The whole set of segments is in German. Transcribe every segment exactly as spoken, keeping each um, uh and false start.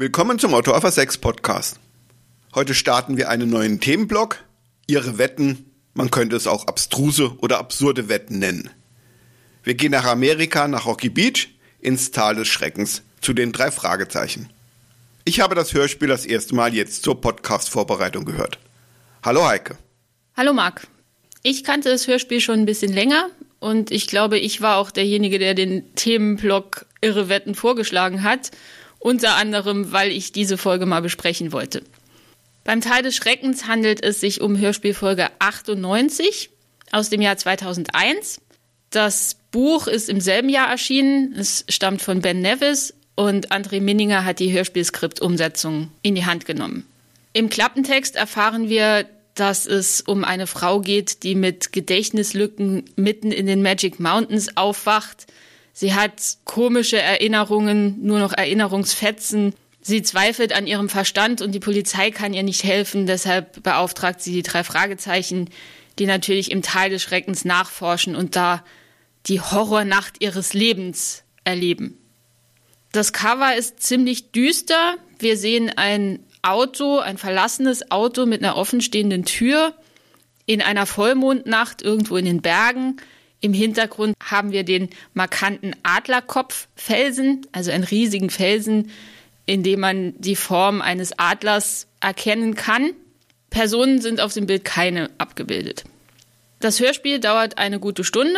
Willkommen zum Autor für Sex Podcast. Heute starten wir einen neuen Themenblock. Ihre Wetten, man könnte es auch abstruse oder absurde Wetten nennen. Wir gehen nach Amerika, nach Rocky Beach, ins Tal des Schreckens, zu den drei Fragezeichen. Ich habe das Hörspiel das erste Mal jetzt zur Podcast-Vorbereitung gehört. Hallo Heike. Hallo Marc. Ich kannte das Hörspiel schon ein bisschen länger und ich glaube, ich war auch derjenige, der den Themenblock Irre Wetten vorgeschlagen hat. Unter anderem, weil ich diese Folge mal besprechen wollte. Beim Tal des Schreckens handelt es sich um Hörspielfolge achtundneunzig aus dem Jahr zweitausendeins. Das Buch ist im selben Jahr erschienen. Es stammt von Ben Nevis und André Minninger hat die Hörspielskriptumsetzung in die Hand genommen. Im Klappentext erfahren wir, dass es um eine Frau geht, die mit Gedächtnislücken mitten in den Magic Mountains aufwacht. Sie hat komische Erinnerungen, nur noch Erinnerungsfetzen. Sie zweifelt an ihrem Verstand und die Polizei kann ihr nicht helfen. Deshalb beauftragt sie die drei Fragezeichen, die natürlich im Tal des Schreckens nachforschen und da die Horrornacht ihres Lebens erleben. Das Cover ist ziemlich düster. Wir sehen ein Auto, ein verlassenes Auto mit einer offenstehenden Tür in einer Vollmondnacht irgendwo in den Bergen. Im Hintergrund haben wir den markanten Adlerkopffelsen, also einen riesigen Felsen, in dem man die Form eines Adlers erkennen kann. Personen sind auf dem Bild keine abgebildet. Das Hörspiel dauert eine gute Stunde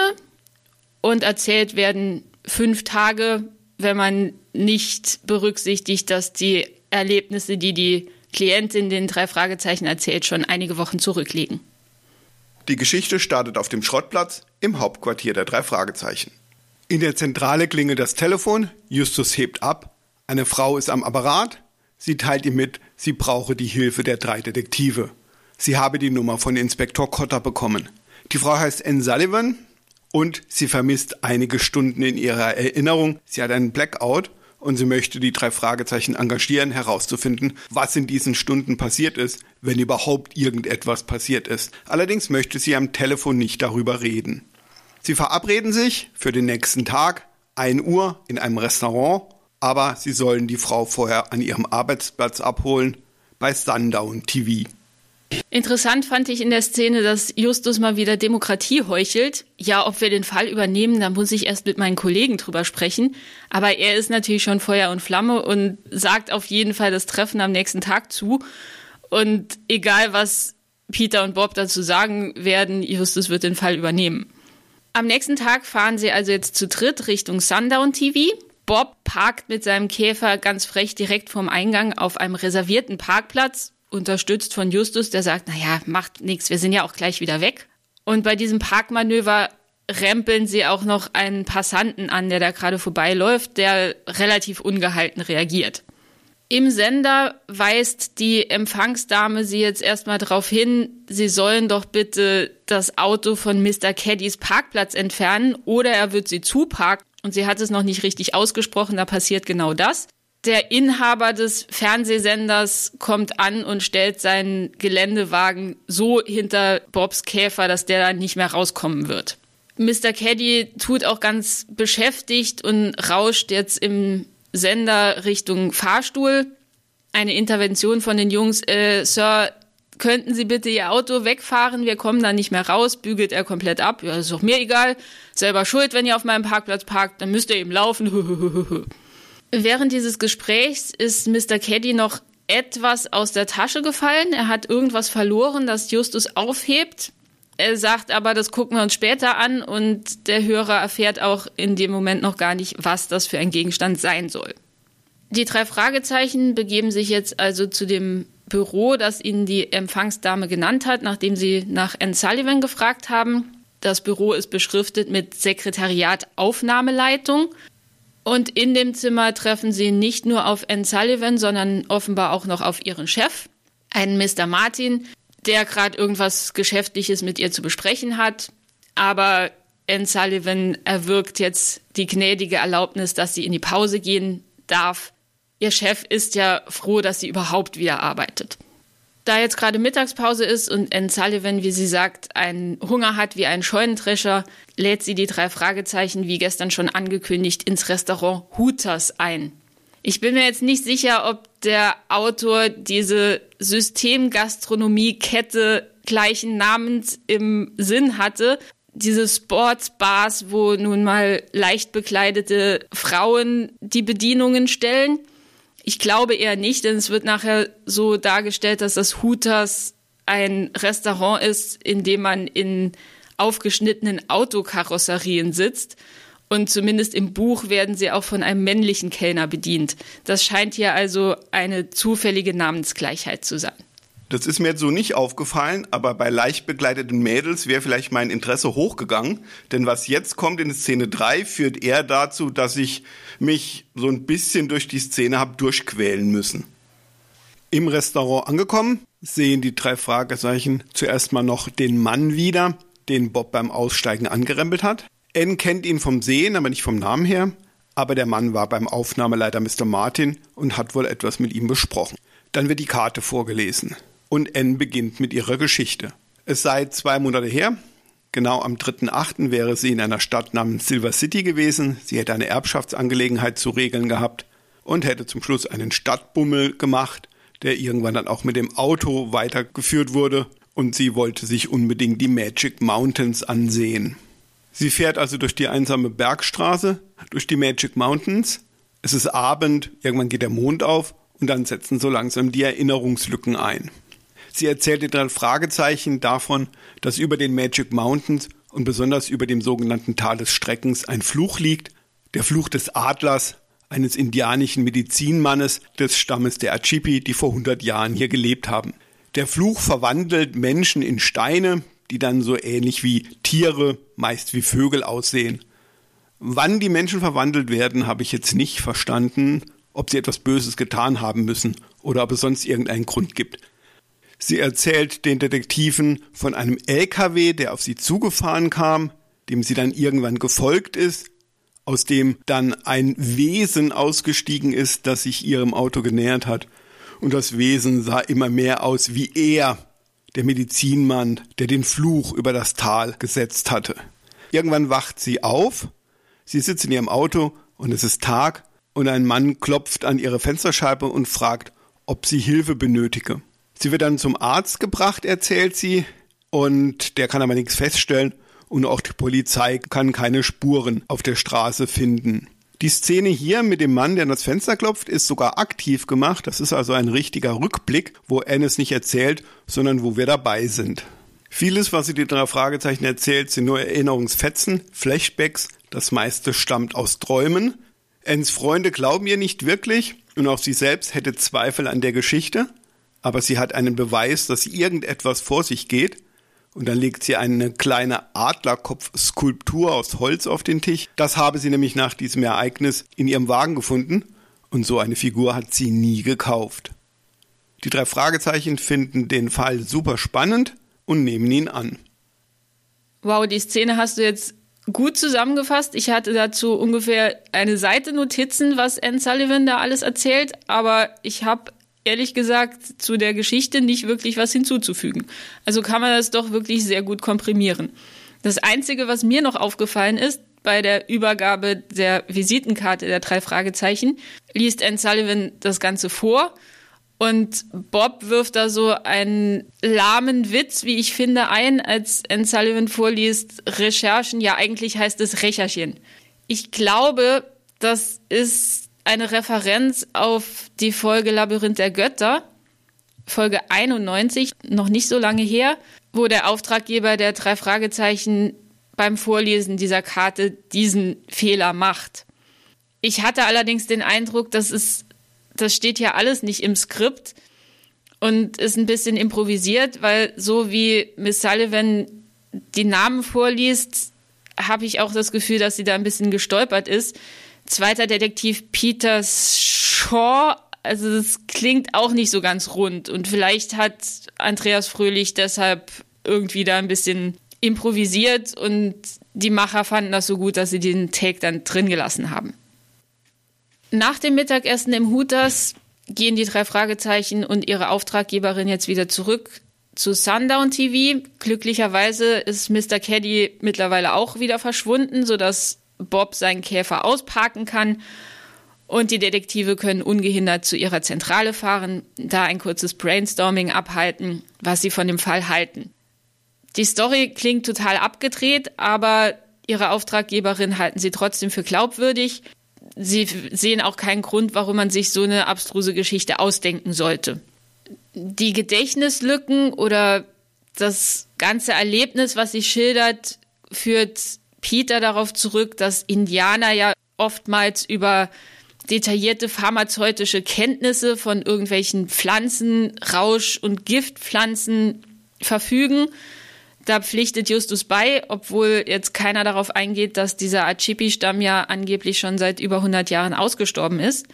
und erzählt werden fünf Tage, wenn man nicht berücksichtigt, dass die Erlebnisse, die die Klientin den drei Fragezeichen erzählt, schon einige Wochen zurückliegen. Die Geschichte startet auf dem Schrottplatz im Hauptquartier der drei Fragezeichen. In der Zentrale klingelt das Telefon, Justus hebt ab, eine Frau ist am Apparat, sie teilt ihm mit, sie brauche die Hilfe der drei Detektive. Sie habe die Nummer von Inspektor Cotter bekommen. Die Frau heißt Anne Sullivan und sie vermisst einige Stunden in ihrer Erinnerung. Sie hat einen Blackout und sie möchte die drei Fragezeichen engagieren, herauszufinden, was in diesen Stunden passiert ist, wenn überhaupt irgendetwas passiert ist. Allerdings möchte sie am Telefon nicht darüber reden. Sie verabreden sich für den nächsten Tag, ein Uhr, in einem Restaurant, aber sie sollen die Frau vorher an ihrem Arbeitsplatz abholen, bei Sundown T V. Interessant fand ich in der Szene, dass Justus mal wieder Demokratie heuchelt. Ja, ob wir den Fall übernehmen, da muss ich erst mit meinen Kollegen drüber sprechen. Aber er ist natürlich schon Feuer und Flamme und sagt auf jeden Fall das Treffen am nächsten Tag zu. Und egal, was Peter und Bob dazu sagen werden, Justus wird den Fall übernehmen. Am nächsten Tag fahren sie also jetzt zu dritt Richtung Sundown T V. Bob parkt mit seinem Käfer ganz frech direkt vorm Eingang auf einem reservierten Parkplatz, unterstützt von Justus, der sagt, naja, macht nichts, wir sind ja auch gleich wieder weg. Und bei diesem Parkmanöver rempeln sie auch noch einen Passanten an, der da gerade vorbeiläuft, der relativ ungehalten reagiert. Im Sender weist die Empfangsdame sie jetzt erstmal darauf hin, sie sollen doch bitte das Auto von Mister Caddys Parkplatz entfernen oder er wird sie zuparken. Und sie hat es noch nicht richtig ausgesprochen, da passiert genau das. Der Inhaber des Fernsehsenders kommt an und stellt seinen Geländewagen so hinter Bobs Käfer, dass der dann nicht mehr rauskommen wird. Mister Caddy tut auch ganz beschäftigt und rauscht jetzt im Sender Richtung Fahrstuhl. Eine Intervention von den Jungs. Äh, Sir, könnten Sie bitte Ihr Auto wegfahren? Wir kommen da nicht mehr raus. Bügelt er komplett ab. Ja, ist doch mir egal. Selber schuld, wenn ihr auf meinem Parkplatz parkt. Dann müsst ihr eben laufen. Während dieses Gesprächs ist Mister Caddy noch etwas aus der Tasche gefallen. Er hat irgendwas verloren, das Justus aufhebt. Er sagt aber, das gucken wir uns später an und der Hörer erfährt auch in dem Moment noch gar nicht, was das für ein Gegenstand sein soll. Die drei Fragezeichen begeben sich jetzt also zu dem Büro, das ihnen die Empfangsdame genannt hat, nachdem sie nach Anne Sullivan gefragt haben. Das Büro ist beschriftet mit Sekretariat Aufnahmeleitung. Und in dem Zimmer treffen sie nicht nur auf Anne Sullivan, sondern offenbar auch noch auf ihren Chef, einen Mister Martin, der gerade irgendwas Geschäftliches mit ihr zu besprechen hat. Aber Anne Sullivan erwirkt jetzt die gnädige Erlaubnis, dass sie in die Pause gehen darf. Ihr Chef ist ja froh, dass sie überhaupt wieder arbeitet. Da jetzt gerade Mittagspause ist und Anne Sullivan, wie sie sagt, einen Hunger hat wie ein Scheunendrescher, lädt sie die drei Fragezeichen, wie gestern schon angekündigt, ins Restaurant Hooters ein. Ich bin mir jetzt nicht sicher, ob der Autor diese Systemgastronomie-Kette gleichen Namens im Sinn hatte. Diese Sportsbars, wo nun mal leicht bekleidete Frauen die Bedienungen stellen. Ich glaube eher nicht, denn es wird nachher so dargestellt, dass das Hooters ein Restaurant ist, in dem man in aufgeschnittenen Autokarosserien sitzt. Und zumindest im Buch werden sie auch von einem männlichen Kellner bedient. Das scheint hier also eine zufällige Namensgleichheit zu sein. Das ist mir jetzt so nicht aufgefallen, aber bei leicht bekleideten Mädels wäre vielleicht mein Interesse hochgegangen. Denn was jetzt kommt in Szene drei, führt eher dazu, dass ich mich so ein bisschen durch die Szene habe durchquälen müssen. Im Restaurant angekommen, sehen die drei Fragezeichen zuerst mal noch den Mann wieder, den Bob beim Aussteigen angerempelt hat. Anne kennt ihn vom Sehen, aber nicht vom Namen her. Aber der Mann war beim Aufnahmeleiter Mister Martin und hat wohl etwas mit ihm besprochen. Dann wird die Karte vorgelesen und Anne beginnt mit ihrer Geschichte. Es sei zwei Monate her, genau am dritten achten wäre sie in einer Stadt namens Silver City gewesen. Sie hätte eine Erbschaftsangelegenheit zu regeln gehabt und hätte zum Schluss einen Stadtbummel gemacht, der irgendwann dann auch mit dem Auto weitergeführt wurde. Und sie wollte sich unbedingt die Magic Mountains ansehen. Sie fährt also durch die einsame Bergstraße, durch die Magic Mountains. Es ist Abend, irgendwann geht der Mond auf und dann setzen so langsam die Erinnerungslücken ein. Sie erzählt in drei Fragezeichen davon, dass über den Magic Mountains und besonders über dem sogenannten Tal des Streckens ein Fluch liegt, der Fluch des Adlers, eines indianischen Medizinmannes des Stammes der Achipi, die vor hundert Jahren hier gelebt haben. Der Fluch verwandelt Menschen in Steine, die dann so ähnlich wie Tiere, meist wie Vögel aussehen. Wann die Menschen verwandelt werden, habe ich jetzt nicht verstanden, ob sie etwas Böses getan haben müssen oder ob es sonst irgendeinen Grund gibt. Sie erzählt den Detektiven von einem L K W, der auf sie zugefahren kam, dem sie dann irgendwann gefolgt ist, aus dem dann ein Wesen ausgestiegen ist, das sich ihrem Auto genähert hat. Und das Wesen sah immer mehr aus wie er, der Medizinmann, der den Fluch über das Tal gesetzt hatte. Irgendwann wacht sie auf, sie sitzt in ihrem Auto und es ist Tag und ein Mann klopft an ihre Fensterscheibe und fragt, ob sie Hilfe benötige. Sie wird dann zum Arzt gebracht, erzählt sie, und der kann aber nichts feststellen und auch die Polizei kann keine Spuren auf der Straße finden. Die Szene hier mit dem Mann, der an das Fenster klopft, ist sogar aktiv gemacht. Das ist also ein richtiger Rückblick, wo Anne es nicht erzählt, sondern wo wir dabei sind. Vieles, was sie die drei Fragezeichen erzählt, sind nur Erinnerungsfetzen, Flashbacks. Das meiste stammt aus Träumen. Annes Freunde glauben ihr nicht wirklich und auch sie selbst hätte Zweifel an der Geschichte. Aber sie hat einen Beweis, dass irgendetwas vor sich geht. Und dann legt sie eine kleine Adlerkopf-Skulptur aus Holz auf den Tisch. Das habe sie nämlich nach diesem Ereignis in ihrem Wagen gefunden. Und so eine Figur hat sie nie gekauft. Die drei Fragezeichen finden den Fall super spannend und nehmen ihn an. Wow, die Szene hast du jetzt gut zusammengefasst. Ich hatte dazu ungefähr eine Seite Notizen, was Anne Sullivan da alles erzählt. Aber ich habe ehrlich gesagt zu der Geschichte nicht wirklich was hinzuzufügen. Also kann man das doch wirklich sehr gut komprimieren. Das Einzige, was mir noch aufgefallen ist, bei der Übergabe der Visitenkarte der drei Fragezeichen, liest Anne Sullivan das Ganze vor und Bob wirft da so einen lahmen Witz, wie ich finde, ein, als Anne Sullivan vorliest, Recherchen, ja eigentlich heißt es Recherchen. Ich glaube, das ist eine Referenz auf die Folge Labyrinth der Götter, Folge einundneunzig, noch nicht so lange her, wo der Auftraggeber der drei Fragezeichen beim Vorlesen dieser Karte diesen Fehler macht. Ich hatte allerdings den Eindruck, dass es, das steht ja alles nicht im Skript und ist ein bisschen improvisiert, weil so wie Miss Sullivan die Namen vorliest, habe ich auch das Gefühl, dass sie da ein bisschen gestolpert ist. Zweiter Detektiv Peter Shaw, also das klingt auch nicht so ganz rund. Und vielleicht hat Andreas Fröhlich deshalb irgendwie da ein bisschen improvisiert und die Macher fanden das so gut, dass sie den Take dann drin gelassen haben. Nach dem Mittagessen im Hooters gehen die drei Fragezeichen und ihre Auftraggeberin jetzt wieder zurück zu Sundown T V. Glücklicherweise ist Mister Caddy mittlerweile auch wieder verschwunden, sodass Bob seinen Käfer ausparken kann. Und die Detektive können ungehindert zu ihrer Zentrale fahren, da ein kurzes Brainstorming abhalten, was sie von dem Fall halten. Die Story klingt total abgedreht, aber ihre Auftraggeberin halten sie trotzdem für glaubwürdig. Sie sehen auch keinen Grund, warum man sich so eine abstruse Geschichte ausdenken sollte. Die Gedächtnislücken oder das ganze Erlebnis, was sie schildert, führt Peter darauf zurück, dass Indianer ja oftmals über detaillierte pharmazeutische Kenntnisse von irgendwelchen Pflanzen, Rausch- und Giftpflanzen verfügen. Da pflichtet Justus bei, obwohl jetzt keiner darauf eingeht, dass dieser Achipi-Stamm ja angeblich schon seit über hundert Jahren ausgestorben ist.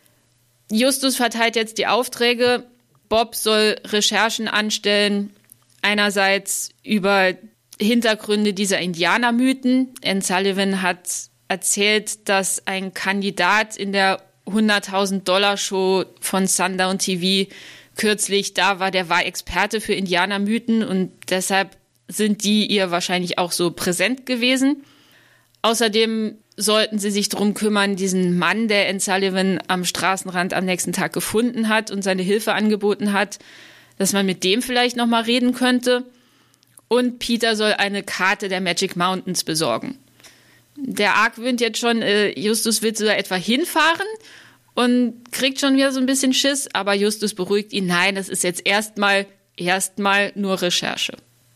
Justus verteilt jetzt die Aufträge. Bob soll Recherchen anstellen, einerseits über Hintergründe dieser Indianermythen. Anne Sullivan hat erzählt, dass ein Kandidat in der hunderttausend-Dollar-Show von Sundown T V kürzlich da war, der war Experte für Indianermythen und deshalb sind die ihr wahrscheinlich auch so präsent gewesen. Außerdem sollten sie sich darum kümmern, diesen Mann, der Anne Sullivan am Straßenrand am nächsten Tag gefunden hat und seine Hilfe angeboten hat, dass man mit dem vielleicht nochmal reden könnte. Und Peter soll eine Karte der Magic Mountains besorgen. Der argwöhnt jetzt schon, äh, Justus will so etwa hinfahren und kriegt schon wieder so ein bisschen Schiss, aber Justus beruhigt ihn, nein, das ist jetzt erstmal, erstmal nur Recherche.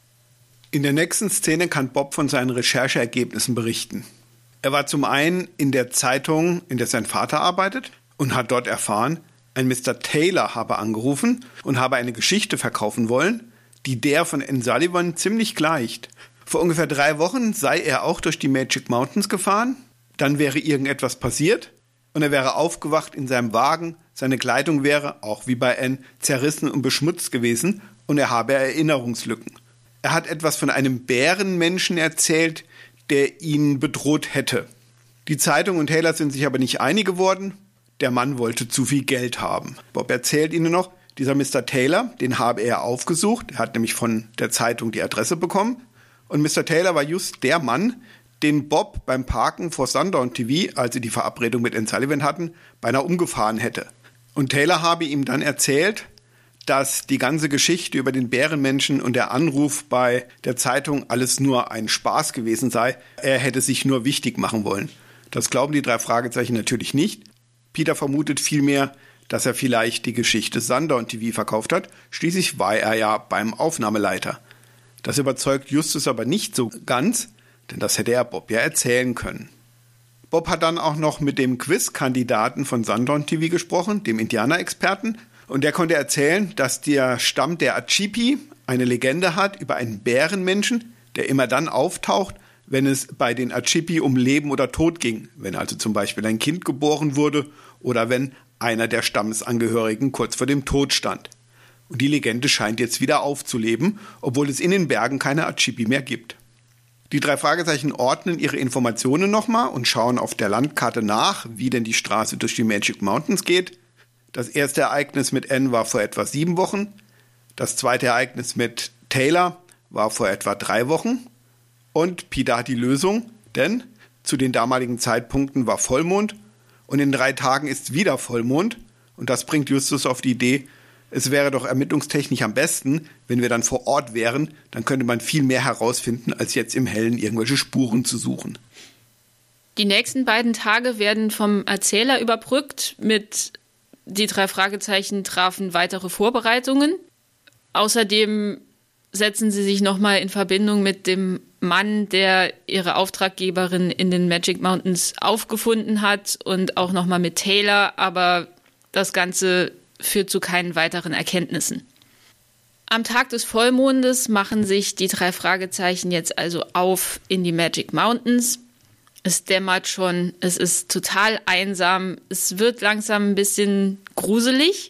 In der nächsten Szene kann Bob von seinen Rechercheergebnissen berichten. Er war zum einen in der Zeitung, in der sein Vater arbeitet, und hat dort erfahren, ein Mister Taylor habe angerufen und habe eine Geschichte verkaufen wollen, die der von Anne Sullivan ziemlich gleicht. Vor ungefähr drei Wochen sei er auch durch die Magic Mountains gefahren, dann wäre irgendetwas passiert und er wäre aufgewacht in seinem Wagen, seine Kleidung wäre, auch wie bei Anne, zerrissen und beschmutzt gewesen und er habe Erinnerungslücken. Er hat etwas von einem Bärenmenschen erzählt, der ihn bedroht hätte. Die Zeitung und Taylor sind sich aber nicht einig geworden. Der Mann wollte zu viel Geld haben. Bob erzählt ihnen noch, dieser Mister Taylor, den habe er aufgesucht. Er hat nämlich von der Zeitung die Adresse bekommen. Und Mister Taylor war just der Mann, den Bob beim Parken vor Sundown T V, als sie die Verabredung mit Anne Sullivan hatten, beinahe umgefahren hätte. Und Taylor habe ihm dann erzählt, dass die ganze Geschichte über den Bärenmenschen und der Anruf bei der Zeitung alles nur ein Spaß gewesen sei. Er hätte sich nur wichtig machen wollen. Das glauben die drei Fragezeichen natürlich nicht. Peter vermutet vielmehr, dass er vielleicht die Geschichte Sundown T V verkauft hat. Schließlich war er ja beim Aufnahmeleiter. Das überzeugt Justus aber nicht so ganz, denn das hätte er Bob ja erzählen können. Bob hat dann auch noch mit dem Quiz-Kandidaten von Sundown T V gesprochen, dem Indianerexperten, und der konnte erzählen, dass der Stamm der Achipi eine Legende hat über einen Bärenmenschen, der immer dann auftaucht, wenn es bei den Achipi um Leben oder Tod ging, wenn also zum Beispiel ein Kind geboren wurde oder wenn einer der Stammesangehörigen kurz vor dem Tod stand. Und die Legende scheint jetzt wieder aufzuleben, obwohl es in den Bergen keine Achipi mehr gibt. Die drei Fragezeichen ordnen ihre Informationen nochmal und schauen auf der Landkarte nach, wie denn die Straße durch die Magic Mountains geht. Das erste Ereignis mit Anne war vor etwa sieben Wochen. Das zweite Ereignis mit Taylor war vor etwa drei Wochen. Und Peter hat die Lösung, denn zu den damaligen Zeitpunkten war Vollmond und in drei Tagen ist wieder Vollmond. Und das bringt Justus auf die Idee, es wäre doch ermittlungstechnisch am besten, wenn wir dann vor Ort wären, dann könnte man viel mehr herausfinden, als jetzt im Hellen irgendwelche Spuren zu suchen. Die nächsten beiden Tage werden vom Erzähler überbrückt mit die drei Fragezeichen trafen weitere Vorbereitungen. Außerdem setzen sie sich nochmal in Verbindung mit dem Mann, der ihre Auftraggeberin in den Magic Mountains aufgefunden hat und auch nochmal mit Taylor, aber das Ganze führt zu keinen weiteren Erkenntnissen. Am Tag des Vollmondes machen sich die drei Fragezeichen jetzt also auf in die Magic Mountains. Es dämmert schon, es ist total einsam, es wird langsam ein bisschen gruselig.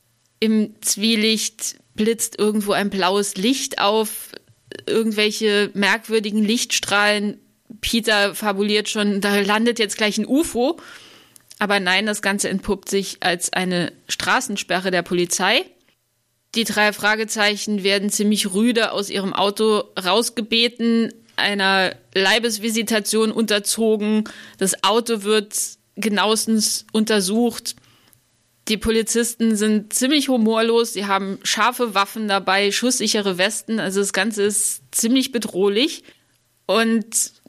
Im Zwielicht blitzt irgendwo ein blaues Licht auf, irgendwelche merkwürdigen Lichtstrahlen. Peter fabuliert schon, da landet jetzt gleich ein U F O. Aber nein, das Ganze entpuppt sich als eine Straßensperre der Polizei. Die drei Fragezeichen werden ziemlich rüde aus ihrem Auto rausgebeten, einer Leibesvisitation unterzogen. Das Auto wird genauestens untersucht. Die Polizisten sind ziemlich humorlos, sie haben scharfe Waffen dabei, schusssichere Westen, also das Ganze ist ziemlich bedrohlich. Und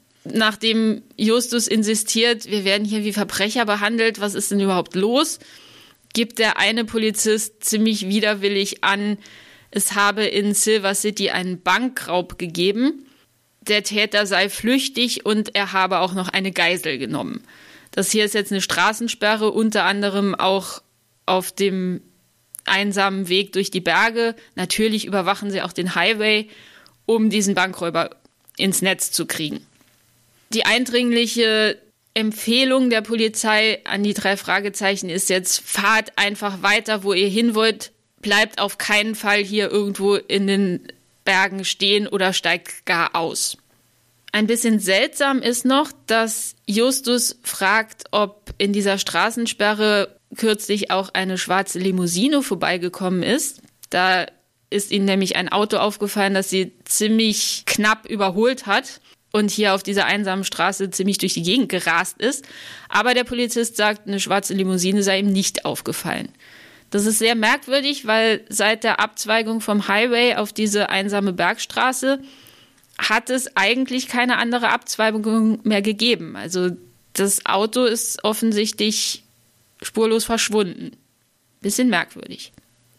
nachdem Justus insistiert, wir werden hier wie Verbrecher behandelt, was ist denn überhaupt los, gibt der eine Polizist ziemlich widerwillig an, es habe in Silver City einen Bankraub gegeben. Der Täter sei flüchtig und er habe auch noch eine Geisel genommen. Das hier ist jetzt eine Straßensperre, unter anderem auch auf dem einsamen Weg durch die Berge. Natürlich überwachen sie auch den Highway, um diesen Bankräuber ins Netz zu kriegen. Die eindringliche Empfehlung der Polizei an die drei Fragezeichen ist jetzt, fahrt einfach weiter, wo ihr hin wollt, bleibt auf keinen Fall hier irgendwo in den Bergen stehen oder steigt gar aus. Ein bisschen seltsam ist noch, dass Justus fragt, ob in dieser Straßensperre kürzlich auch eine schwarze Limousine vorbeigekommen ist. Da ist ihnen nämlich ein Auto aufgefallen, das sie ziemlich knapp überholt hat und hier auf dieser einsamen Straße ziemlich durch die Gegend gerast ist. Aber der Polizist sagt, eine schwarze Limousine sei ihm nicht aufgefallen. Das ist sehr merkwürdig, weil seit der Abzweigung vom Highway auf diese einsame Bergstraße hat es eigentlich keine andere Abzweigung mehr gegeben. Also das Auto ist offensichtlich spurlos verschwunden. Bisschen merkwürdig.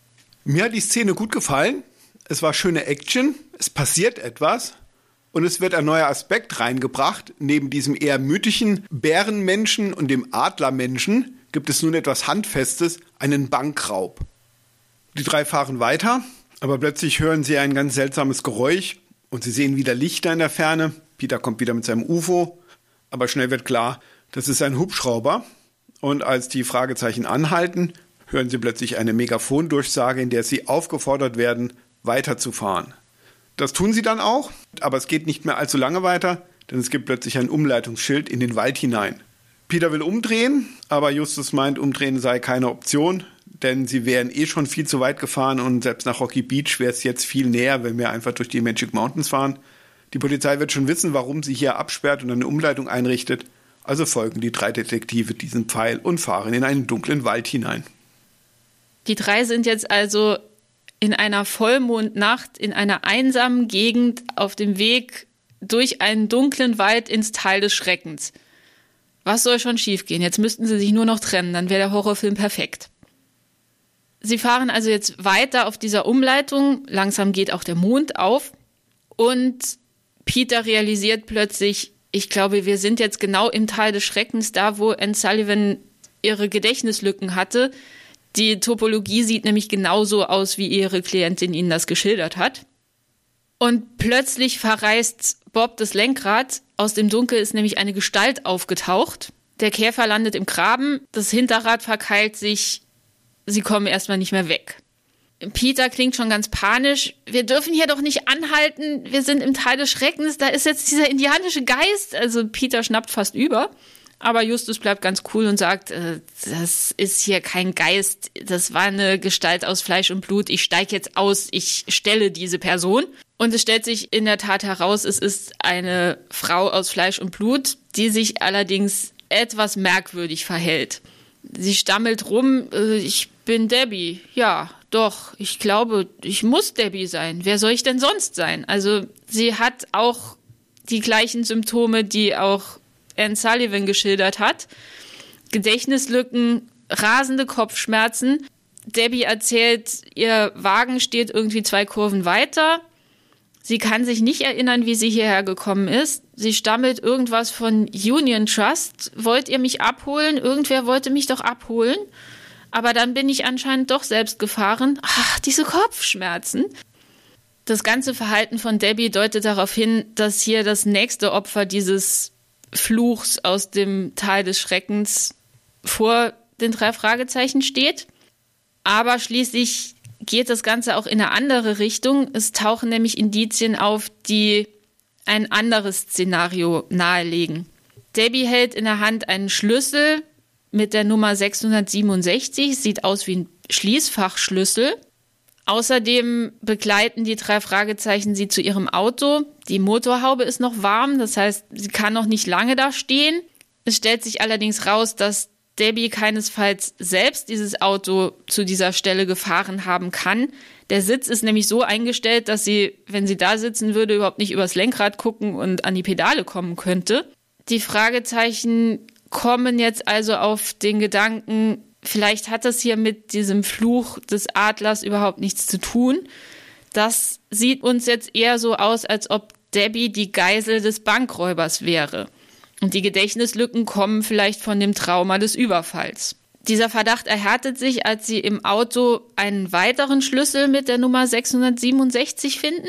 Mir hat die Szene gut gefallen. Es war schöne Action, es passiert etwas und es wird ein neuer Aspekt reingebracht. Neben diesem eher mythischen Bärenmenschen und dem Adlermenschen gibt es nun etwas Handfestes, einen Bankraub. Die drei fahren weiter, aber plötzlich hören sie ein ganz seltsames Geräusch und sie sehen wieder Lichter in der Ferne. Peter kommt wieder mit seinem U F O, aber schnell wird klar, das ist ein Hubschrauber. Und als die Fragezeichen anhalten, hören sie plötzlich eine Megafondurchsage, in der sie aufgefordert werden, weiterzufahren. Das tun sie dann auch, aber es geht nicht mehr allzu lange weiter, denn es gibt plötzlich ein Umleitungsschild in den Wald hinein. Peter will umdrehen, aber Justus meint, umdrehen sei keine Option, denn sie wären eh schon viel zu weit gefahren und selbst nach Rocky Beach wäre es jetzt viel näher, wenn wir einfach durch die Magic Mountains fahren. Die Polizei wird schon wissen, warum sie hier absperrt und eine Umleitung einrichtet. Also folgen die drei Detektive diesem Pfeil und fahren in einen dunklen Wald hinein. Die drei sind jetzt also in einer Vollmondnacht in einer einsamen Gegend auf dem Weg durch einen dunklen Wald ins Tal des Schreckens. Was soll schon schiefgehen? Jetzt müssten sie sich nur noch trennen, dann wäre der Horrorfilm perfekt. Sie fahren also jetzt weiter auf dieser Umleitung. Langsam geht auch der Mond auf und Peter realisiert plötzlich, ich glaube, wir sind jetzt genau im Tal des Schreckens, da wo Anne Sullivan ihre Gedächtnislücken hatte. Die Topologie sieht nämlich genauso aus, wie ihre Klientin ihnen das geschildert hat. Und plötzlich verreißt Bob das Lenkrad. Aus dem Dunkel ist nämlich eine Gestalt aufgetaucht. Der Käfer landet im Graben, das Hinterrad verkeilt sich, sie kommen erstmal nicht mehr weg. Peter klingt schon ganz panisch. Wir dürfen hier doch nicht anhalten. Wir sind im Tal des Schreckens. Da ist jetzt dieser indianische Geist. Also Peter schnappt fast über. Aber Justus bleibt ganz cool und sagt, äh, das ist hier kein Geist. Das war eine Gestalt aus Fleisch und Blut. Ich steige jetzt aus. Ich stelle diese Person. Und es stellt sich in der Tat heraus, es ist eine Frau aus Fleisch und Blut, die sich allerdings etwas merkwürdig verhält. Sie stammelt rum, äh, ich bin Debbie. Ja, doch, ich glaube, ich muss Debbie sein. Wer soll ich denn sonst sein? Also sie hat auch die gleichen Symptome, die auch Anne Sullivan geschildert hat. Gedächtnislücken, rasende Kopfschmerzen. Debbie erzählt, ihr Wagen steht irgendwie zwei Kurven weiter. Sie kann sich nicht erinnern, wie sie hierher gekommen ist. Sie stammelt irgendwas von Union Trust. Wollt ihr mich abholen? Irgendwer wollte mich doch abholen. Aber dann bin ich anscheinend doch selbst gefahren. Ach, diese Kopfschmerzen. Das ganze Verhalten von Debbie deutet darauf hin, dass hier das nächste Opfer dieses Fluchs aus dem Tal des Schreckens vor den drei Fragezeichen steht. Aber schließlich geht das Ganze auch in eine andere Richtung. Es tauchen nämlich Indizien auf, die ein anderes Szenario nahelegen. Debbie hält in der Hand einen Schlüssel mit der Nummer sechshundertsiebenundsechzig, sieht aus wie ein Schließfachschlüssel. Außerdem begleiten die drei Fragezeichen sie zu ihrem Auto. Die Motorhaube ist noch warm, das heißt, sie kann noch nicht lange da stehen. Es stellt sich allerdings raus, dass Debbie keinesfalls selbst dieses Auto zu dieser Stelle gefahren haben kann. Der Sitz ist nämlich so eingestellt, dass sie, wenn sie da sitzen würde, überhaupt nicht übers Lenkrad gucken und an die Pedale kommen könnte. Die Fragezeichen kommen jetzt also auf den Gedanken, vielleicht hat das hier mit diesem Fluch des Adlers überhaupt nichts zu tun. Das sieht uns jetzt eher so aus, als ob Debbie die Geisel des Bankräubers wäre. Und die Gedächtnislücken kommen vielleicht von dem Trauma des Überfalls. Dieser Verdacht erhärtet sich, als sie im Auto einen weiteren Schlüssel mit der Nummer sechshundertsiebenundsechzig finden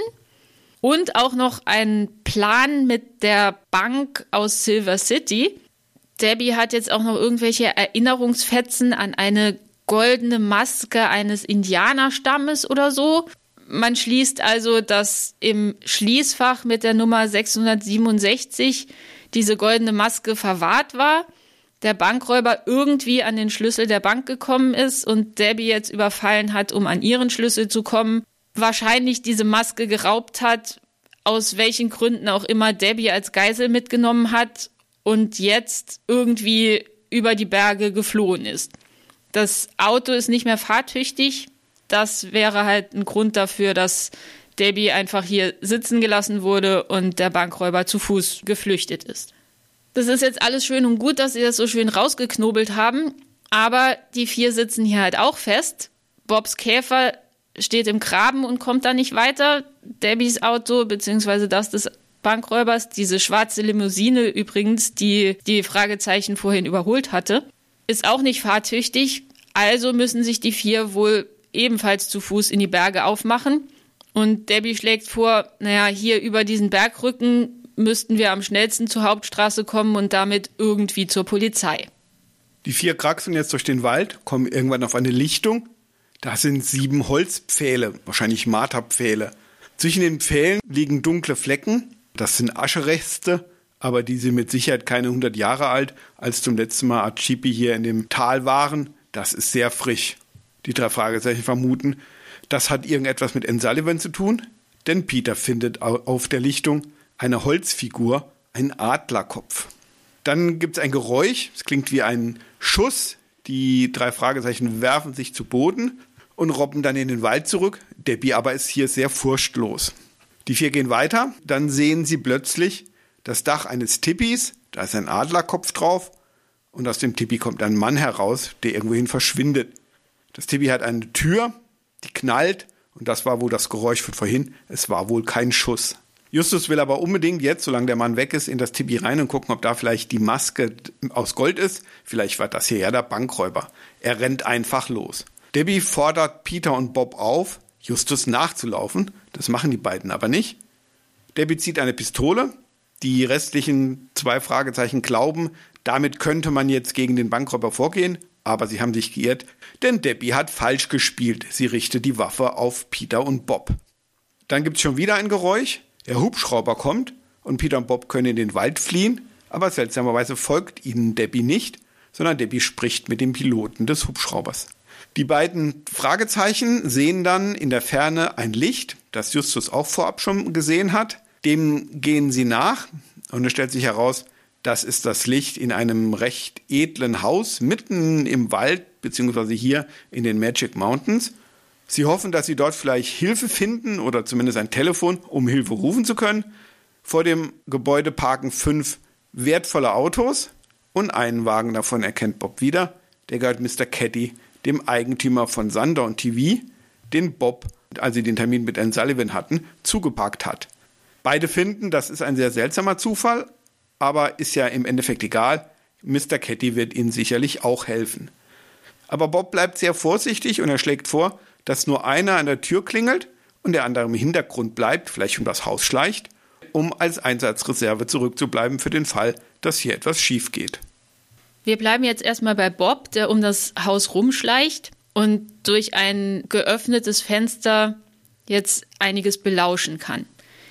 und auch noch einen Plan mit der Bank aus Silver City. Debbie hat jetzt auch noch irgendwelche Erinnerungsfetzen an eine goldene Maske eines Indianerstammes oder so. Man schließt also, dass im Schließfach mit der Nummer sechshundertsiebenundsechzig diese goldene Maske verwahrt war, der Bankräuber irgendwie an den Schlüssel der Bank gekommen ist und Debbie jetzt überfallen hat, um an ihren Schlüssel zu kommen, wahrscheinlich diese Maske geraubt hat, aus welchen Gründen auch immer Debbie als Geisel mitgenommen hat und jetzt irgendwie über die Berge geflohen ist. Das Auto ist nicht mehr fahrtüchtig. Das wäre halt ein Grund dafür, dass Debbie einfach hier sitzen gelassen wurde und der Bankräuber zu Fuß geflüchtet ist. Das ist jetzt alles schön und gut, dass sie das so schön rausgeknobelt haben, aber die vier sitzen hier halt auch fest. Bobs Käfer steht im Graben und kommt da nicht weiter. Debbies Auto, beziehungsweise das des Bankräubers, diese schwarze Limousine übrigens, die die Fragezeichen vorhin überholt hatte, ist auch nicht fahrtüchtig. Also müssen sich die vier wohl ebenfalls zu Fuß in die Berge aufmachen. Und Debbie schlägt vor, naja, hier über diesen Bergrücken müssten wir am schnellsten zur Hauptstraße kommen und damit irgendwie zur Polizei. Die vier kraxeln jetzt durch den Wald, kommen irgendwann auf eine Lichtung. Da sind sieben Holzpfähle, wahrscheinlich Marterpfähle. Zwischen den Pfählen liegen dunkle Flecken. Das sind Aschereste, aber die sind mit Sicherheit keine hundert Jahre alt, als zum letzten Mal Archipi hier in dem Tal waren. Das ist sehr frisch. Die drei Fragezeichen vermuten, das hat irgendetwas mit Anne Sullivan zu tun, denn Peter findet auf der Lichtung eine Holzfigur, einen Adlerkopf. Dann gibt es ein Geräusch, es klingt wie ein Schuss. Die drei Fragezeichen werfen sich zu Boden und robben dann in den Wald zurück. Debbie aber ist hier sehr furchtlos. Die vier gehen weiter, dann sehen sie plötzlich das Dach eines Tippis, da ist ein Adlerkopf drauf und aus dem Tippi kommt ein Mann heraus, der irgendwohin verschwindet. Das Tippi hat eine Tür, die knallt und das war wohl das Geräusch von vorhin. Es war wohl kein Schuss. Justus will aber unbedingt jetzt, solange der Mann weg ist, in das Tippi rein und gucken, ob da vielleicht die Maske aus Gold ist. Vielleicht war das hier ja der Bankräuber. Er rennt einfach los. Debbie fordert Peter und Bob auf, Justus nachzulaufen. Das machen die beiden aber nicht. Debbie zieht eine Pistole. Die restlichen zwei Fragezeichen glauben, damit könnte man jetzt gegen den Bankräuber vorgehen. Aber sie haben sich geirrt, denn Debbie hat falsch gespielt. Sie richtet die Waffe auf Peter und Bob. Dann gibt es schon wieder ein Geräusch. Der Hubschrauber kommt und Peter und Bob können in den Wald fliehen. Aber seltsamerweise folgt ihnen Debbie nicht, sondern Debbie spricht mit dem Piloten des Hubschraubers. Die beiden Fragezeichen sehen dann in der Ferne ein Licht, das Justus auch vorab schon gesehen hat. Dem gehen sie nach und es stellt sich heraus, das ist das Licht in einem recht edlen Haus mitten im Wald, beziehungsweise hier in den Magic Mountains. Sie hoffen, dass sie dort vielleicht Hilfe finden oder zumindest ein Telefon, um Hilfe rufen zu können. Vor dem Gebäude parken fünf wertvolle Autos und einen Wagen davon erkennt Bob wieder. Der gehört Mister Caddy, dem Eigentümer von Sander und T V, den Bob, als sie den Termin mit Anne Sullivan hatten, zugeparkt hat. Beide finden, das ist ein sehr seltsamer Zufall, aber ist ja im Endeffekt egal. Mister Caddy wird ihnen sicherlich auch helfen. Aber Bob bleibt sehr vorsichtig und er schlägt vor, dass nur einer an der Tür klingelt und der andere im Hintergrund bleibt, vielleicht um das Haus schleicht, um als Einsatzreserve zurückzubleiben für den Fall, dass hier etwas schief geht. Wir bleiben jetzt erstmal bei Bob, der um das Haus rumschleicht und durch ein geöffnetes Fenster jetzt einiges belauschen kann.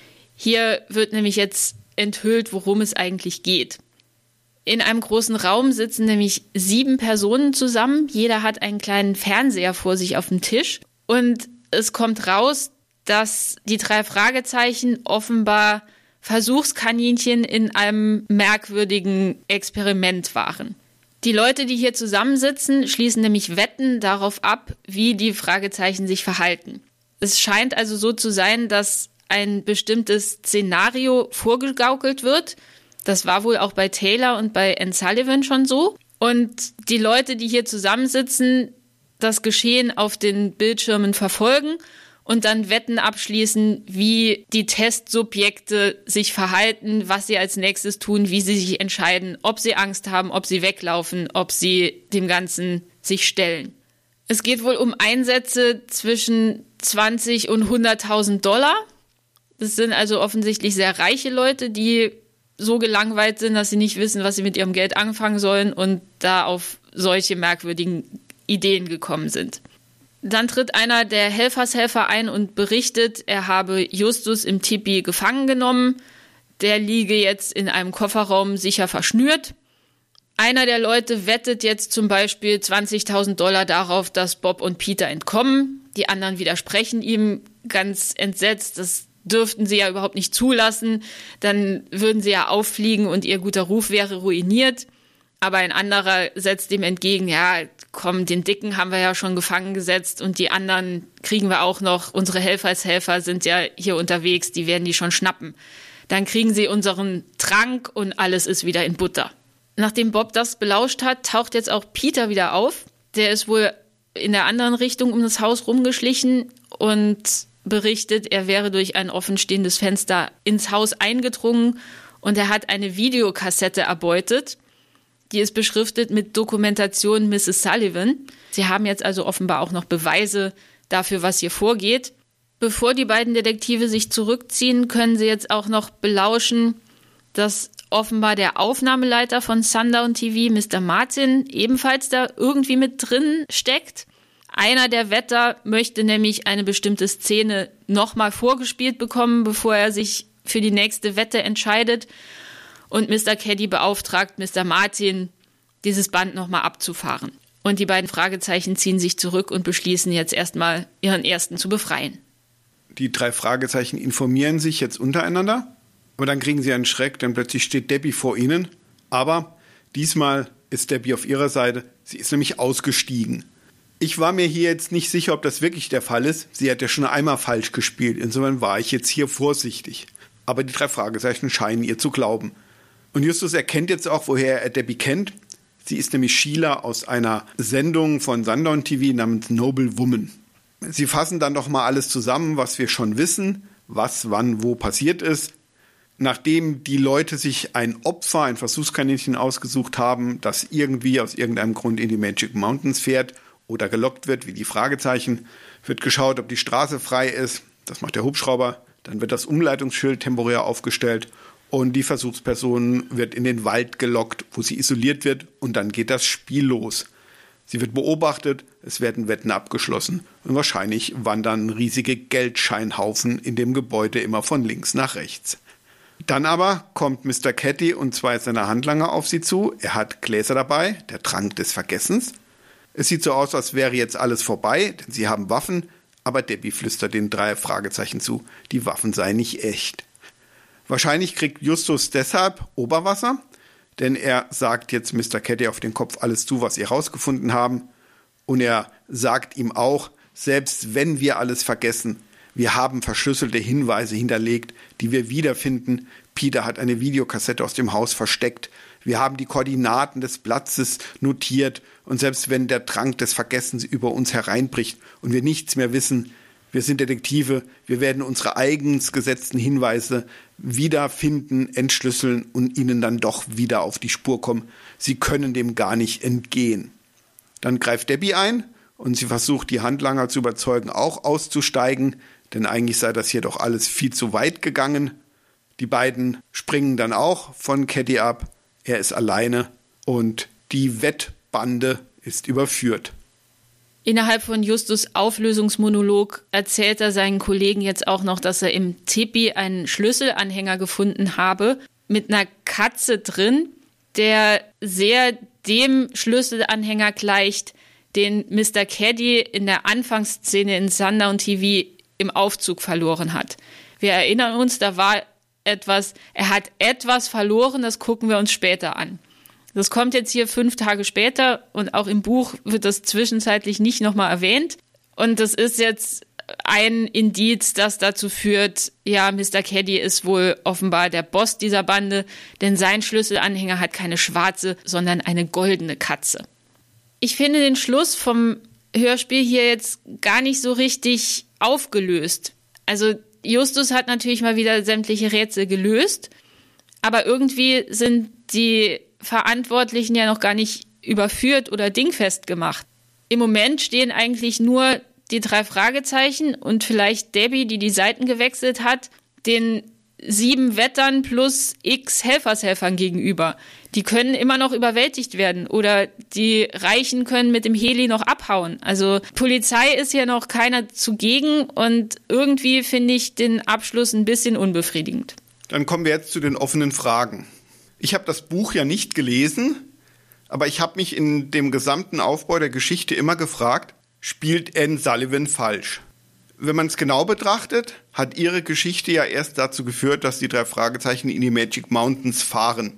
Hier wird nämlich jetzt enthüllt, worum es eigentlich geht. In einem großen Raum sitzen nämlich sieben Personen zusammen. Jeder hat einen kleinen Fernseher vor sich auf dem Tisch. Und es kommt raus, dass die drei Fragezeichen offenbar Versuchskaninchen in einem merkwürdigen Experiment waren. Die Leute, die hier zusammensitzen, schließen nämlich Wetten darauf ab, wie die Fragezeichen sich verhalten. Es scheint also so zu sein, dass ein bestimmtes Szenario vorgegaukelt wird. Das war wohl auch bei Taylor und bei Anne Sullivan schon so. Und die Leute, die hier zusammensitzen, das Geschehen auf den Bildschirmen verfolgen und dann Wetten abschließen, wie die Testsubjekte sich verhalten, was sie als nächstes tun, wie sie sich entscheiden, ob sie Angst haben, ob sie weglaufen, ob sie dem Ganzen sich stellen. Es geht wohl um Einsätze zwischen zwanzig und hunderttausend Dollar. Das sind also offensichtlich sehr reiche Leute, die so gelangweilt sind, dass sie nicht wissen, was sie mit ihrem Geld anfangen sollen und da auf solche merkwürdigen Ideen gekommen sind. Dann tritt einer der Helfershelfer ein und berichtet, er habe Justus im Tipi gefangen genommen. Der liege jetzt in einem Kofferraum sicher verschnürt. Einer der Leute wettet jetzt zum Beispiel zwanzigtausend Dollar darauf, dass Bob und Peter entkommen. Die anderen widersprechen ihm ganz entsetzt. Das dürften sie ja überhaupt nicht zulassen. Dann würden sie ja auffliegen und ihr guter Ruf wäre ruiniert. Aber ein anderer setzt dem entgegen, ja, komm, den Dicken haben wir ja schon gefangen gesetzt und die anderen kriegen wir auch noch. Unsere Helfershelfer sind ja hier unterwegs, die werden die schon schnappen. Dann kriegen sie unseren Trank und alles ist wieder in Butter. Nachdem Bob das belauscht hat, taucht jetzt auch Peter wieder auf. Der ist wohl in der anderen Richtung um das Haus rumgeschlichen und berichtet, er wäre durch ein offenstehendes Fenster ins Haus eingedrungen und er hat eine Videokassette erbeutet. Die ist beschriftet mit Dokumentation Misses Sullivan. Sie haben jetzt also offenbar auch noch Beweise dafür, was hier vorgeht. Bevor die beiden Detektive sich zurückziehen, können sie jetzt auch noch belauschen, dass offenbar der Aufnahmeleiter von Sundown T V, Mister Martin, ebenfalls da irgendwie mit drin steckt. Einer der Wetter möchte nämlich eine bestimmte Szene nochmal vorgespielt bekommen, bevor er sich für die nächste Wette entscheidet. Und Mister Caddy beauftragt Mister Martin, dieses Band nochmal abzufahren. Und die beiden Fragezeichen ziehen sich zurück und beschließen jetzt erstmal, ihren Ersten zu befreien. Die drei Fragezeichen informieren sich jetzt untereinander, aber dann kriegen sie einen Schreck, denn plötzlich steht Debbie vor ihnen. Aber diesmal ist Debbie auf ihrer Seite, sie ist nämlich ausgestiegen. Ich war mir hier jetzt nicht sicher, ob das wirklich der Fall ist. Sie hat ja schon einmal falsch gespielt, insofern war ich jetzt hier vorsichtig. Aber die drei Fragezeichen scheinen ihr zu glauben. Und Justus erkennt jetzt auch, woher er Debbie kennt. Sie ist nämlich Sheila aus einer Sendung von Sundown T V namens Noble Woman. Sie fassen dann noch mal alles zusammen, was wir schon wissen, was wann wo passiert ist. Nachdem die Leute sich ein Opfer, ein Versuchskaninchen ausgesucht haben, das irgendwie aus irgendeinem Grund in die Magic Mountains fährt oder gelockt wird, wie die Fragezeichen, wird geschaut, ob die Straße frei ist. Das macht der Hubschrauber. Dann wird das Umleitungsschild temporär aufgestellt. Und die Versuchsperson wird in den Wald gelockt, wo sie isoliert wird und dann geht das Spiel los. Sie wird beobachtet, es werden Wetten abgeschlossen und wahrscheinlich wandern riesige Geldscheinhaufen in dem Gebäude immer von links nach rechts. Dann aber kommt Mister Caddy und zwei seiner Handlanger auf sie zu. Er hat Gläser dabei, der Trank des Vergessens. Es sieht so aus, als wäre jetzt alles vorbei, denn sie haben Waffen, aber Debbie flüstert den drei Fragezeichen zu, die Waffen seien nicht echt. Wahrscheinlich kriegt Justus deshalb Oberwasser, denn er sagt jetzt Mister Caddy auf den Kopf alles zu, was sie herausgefunden haben. Und er sagt ihm auch, selbst wenn wir alles vergessen, wir haben verschlüsselte Hinweise hinterlegt, die wir wiederfinden. Peter hat eine Videokassette aus dem Haus versteckt. Wir haben die Koordinaten des Platzes notiert. Und selbst wenn der Trank des Vergessens über uns hereinbricht und wir nichts mehr wissen, wir sind Detektive, wir werden unsere eigens gesetzten Hinweise wiederfinden, entschlüsseln und ihnen dann doch wieder auf die Spur kommen. Sie können dem gar nicht entgehen. Dann greift Debbie ein und sie versucht, die Handlanger zu überzeugen, auch auszusteigen, denn eigentlich sei das hier doch alles viel zu weit gegangen. Die beiden springen dann auch von Caddy ab. Er ist alleine und die Wettbande ist überführt. Innerhalb von Justus' Auflösungsmonolog erzählt er seinen Kollegen jetzt auch noch, dass er im Tipi einen Schlüsselanhänger gefunden habe mit einer Katze drin, der sehr dem Schlüsselanhänger gleicht, den Mister Caddy in der Anfangsszene in Sundown T V im Aufzug verloren hat. Wir erinnern uns, da war etwas, er hat etwas verloren, das gucken wir uns später an. Das kommt jetzt hier fünf Tage später und auch im Buch wird das zwischenzeitlich nicht nochmal erwähnt. Und das ist jetzt ein Indiz, das dazu führt, ja, Mister Caddy ist wohl offenbar der Boss dieser Bande, denn sein Schlüsselanhänger hat keine schwarze, sondern eine goldene Katze. Ich finde den Schluss vom Hörspiel hier jetzt gar nicht so richtig aufgelöst. Also Justus hat natürlich mal wieder sämtliche Rätsel gelöst, aber irgendwie sind die Verantwortlichen ja noch gar nicht überführt oder dingfest gemacht. Im Moment stehen eigentlich nur die drei Fragezeichen und vielleicht Debbie, die die Seiten gewechselt hat, den sieben Wettern plus x Helfershelfern gegenüber. Die können immer noch überwältigt werden oder die Reichen können mit dem Heli noch abhauen. Also Polizei ist hier noch keiner zugegen und irgendwie finde ich den Abschluss ein bisschen unbefriedigend. Dann kommen wir jetzt zu den offenen Fragen. Ich habe das Buch ja nicht gelesen, aber ich habe mich in dem gesamten Aufbau der Geschichte immer gefragt, spielt Anne Sullivan falsch? Wenn man es genau betrachtet, hat ihre Geschichte ja erst dazu geführt, dass die drei Fragezeichen in die Magic Mountains fahren.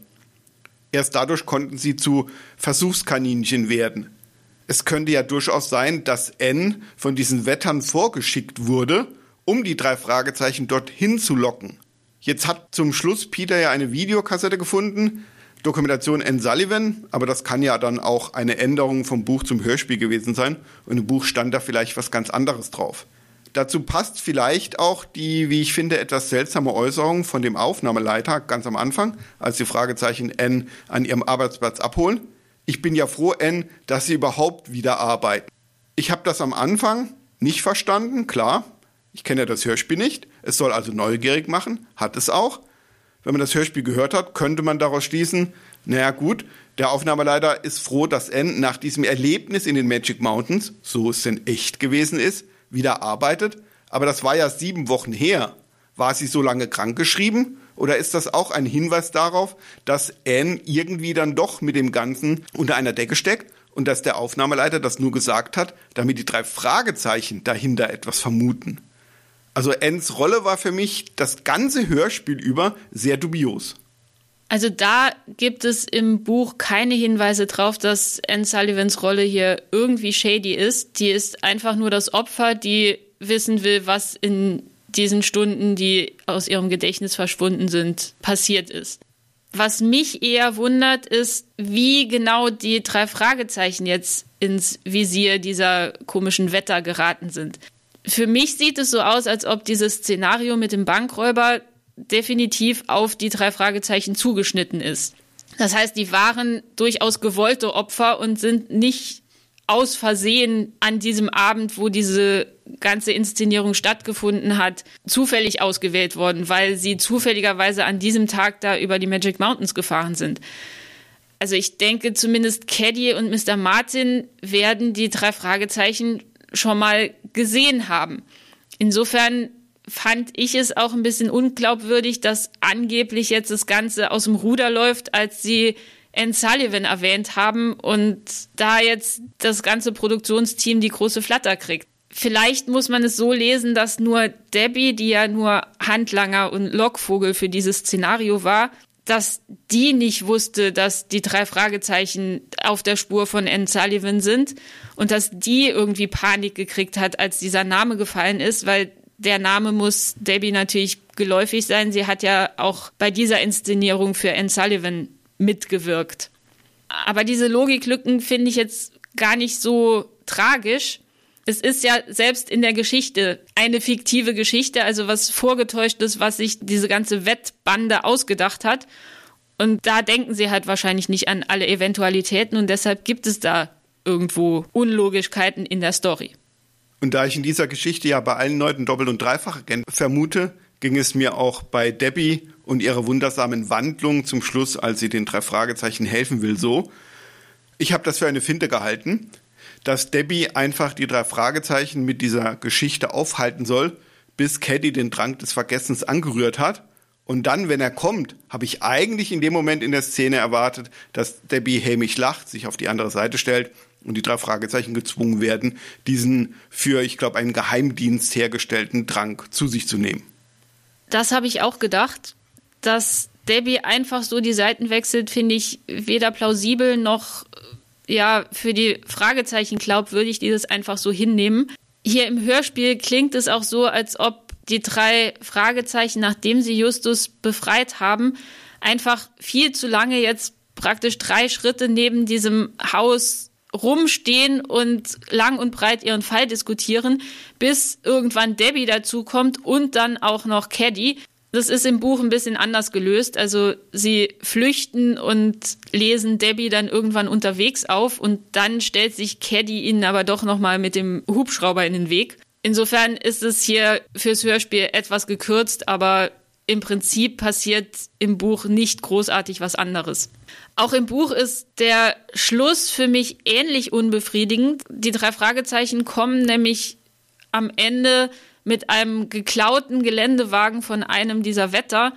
Erst dadurch konnten sie zu Versuchskaninchen werden. Es könnte ja durchaus sein, dass Anne von diesen Wettern vorgeschickt wurde, um die drei Fragezeichen dorthin zu locken. Jetzt hat zum Schluss Peter ja eine Videokassette gefunden, Dokumentation Anne Sullivan, aber das kann ja dann auch eine Änderung vom Buch zum Hörspiel gewesen sein und im Buch stand da vielleicht was ganz anderes drauf. Dazu passt vielleicht auch die, wie ich finde, etwas seltsame Äußerung von dem Aufnahmeleiter ganz am Anfang, als die Fragezeichen Anne an ihrem Arbeitsplatz abholen. Ich bin ja froh, Anne, dass Sie überhaupt wieder arbeiten. Ich habe das am Anfang nicht verstanden, klar. Ich kenne ja das Hörspiel nicht. Es soll also neugierig machen, hat es auch. Wenn man das Hörspiel gehört hat, könnte man daraus schließen, naja gut, der Aufnahmeleiter ist froh, dass Anne nach diesem Erlebnis in den Magic Mountains, so es denn echt gewesen ist, wieder arbeitet. Aber das war ja sieben Wochen her. War sie so lange krankgeschrieben? Oder ist das auch ein Hinweis darauf, dass Anne irgendwie dann doch mit dem Ganzen unter einer Decke steckt und dass der Aufnahmeleiter das nur gesagt hat, damit die drei Fragezeichen dahinter etwas vermuten? Also Annes Rolle war für mich das ganze Hörspiel über sehr dubios. Also da gibt es im Buch keine Hinweise drauf, dass Anne Sullivans Rolle hier irgendwie shady ist. Die ist einfach nur das Opfer, die wissen will, was in diesen Stunden, die aus ihrem Gedächtnis verschwunden sind, passiert ist. Was mich eher wundert, ist, wie genau die drei Fragezeichen jetzt ins Visier dieser komischen Wetter geraten sind. Für mich sieht es so aus, als ob dieses Szenario mit dem Bankräuber definitiv auf die drei Fragezeichen zugeschnitten ist. Das heißt, die waren durchaus gewollte Opfer und sind nicht aus Versehen an diesem Abend, wo diese ganze Inszenierung stattgefunden hat, zufällig ausgewählt worden, weil sie zufälligerweise an diesem Tag da über die Magic Mountains gefahren sind. Also ich denke, zumindest Caddy und Mister Martin werden die drei Fragezeichen schon mal gesehen haben. Insofern fand ich es auch ein bisschen unglaubwürdig, dass angeblich jetzt das Ganze aus dem Ruder läuft, als sie Anne Sullivan erwähnt haben und da jetzt das ganze Produktionsteam die große Flatter kriegt. Vielleicht muss man es so lesen, dass nur Debbie, die ja nur Handlanger und Lockvogel für dieses Szenario war, dass die nicht wusste, dass die drei Fragezeichen auf der Spur von Anne Sullivan sind und dass die irgendwie Panik gekriegt hat, als dieser Name gefallen ist, weil der Name muss Debbie natürlich geläufig sein. Sie hat ja auch bei dieser Inszenierung für Anne Sullivan mitgewirkt. Aber diese Logiklücken finde ich jetzt gar nicht so tragisch. Es ist ja selbst in der Geschichte eine fiktive Geschichte, also was Vorgetäuschtes, was sich diese ganze Wettbande ausgedacht hat. Und da denken sie halt wahrscheinlich nicht an alle Eventualitäten und deshalb gibt es da irgendwo Unlogischkeiten in der Story. Und da ich in dieser Geschichte ja bei allen Leuten Doppel- und Dreifachagenten vermute, ging es mir auch bei Debbie und ihrer wundersamen Wandlung zum Schluss, als sie den drei Fragezeichen helfen will, so. Ich habe das für eine Finte gehalten, dass Debbie einfach die drei Fragezeichen mit dieser Geschichte aufhalten soll, bis Caddy den Drang des Vergessens angerührt hat. Und dann, wenn er kommt, habe ich eigentlich in dem Moment in der Szene erwartet, dass Debbie hämisch lacht, sich auf die andere Seite stellt und die drei Fragezeichen gezwungen werden, diesen für, ich glaube, einen Geheimdienst hergestellten Drang zu sich zu nehmen. Das habe ich auch gedacht. dass Debbie einfach so die Seiten wechselt, finde ich weder plausibel noch ja für die Fragezeichen glaubwürdig, die das einfach so hinnehmen. Hier im Hörspiel klingt es auch so, als ob die drei Fragezeichen, nachdem sie Justus befreit haben, einfach viel zu lange jetzt praktisch drei Schritte neben diesem Haus rumstehen und lang und breit ihren Fall diskutieren, bis irgendwann Debbie dazukommt und dann auch noch Caddy. Das ist im Buch ein bisschen anders gelöst. Also sie flüchten und lesen Debbie dann irgendwann unterwegs auf und dann stellt sich Caddy ihnen aber doch nochmal mit dem Hubschrauber in den Weg. Insofern ist es hier fürs Hörspiel etwas gekürzt, aber im Prinzip passiert im Buch nicht großartig was anderes. Auch im Buch ist der Schluss für mich ähnlich unbefriedigend. Die drei Fragezeichen kommen nämlich am Ende mit einem geklauten Geländewagen von einem dieser Wetter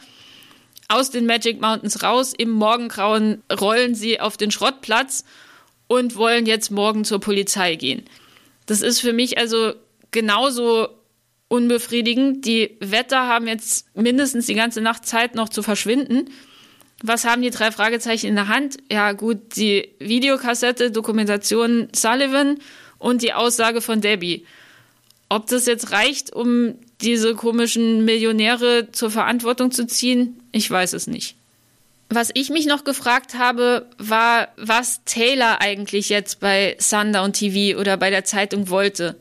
aus den Magic Mountains raus. Im Morgengrauen rollen sie auf den Schrottplatz und wollen jetzt morgen zur Polizei gehen. Das ist für mich also genauso unbefriedigend. Die Wetter haben jetzt mindestens die ganze Nacht Zeit noch zu verschwinden. Was haben die drei Fragezeichen in der Hand? Ja gut, die Videokassette, Dokumentation Sullivan und die Aussage von Debbie. Ob das jetzt reicht, um diese komischen Millionäre zur Verantwortung zu ziehen, ich weiß es nicht. Was ich mich noch gefragt habe, war, was Taylor eigentlich jetzt bei Sundown T V oder bei der Zeitung wollte.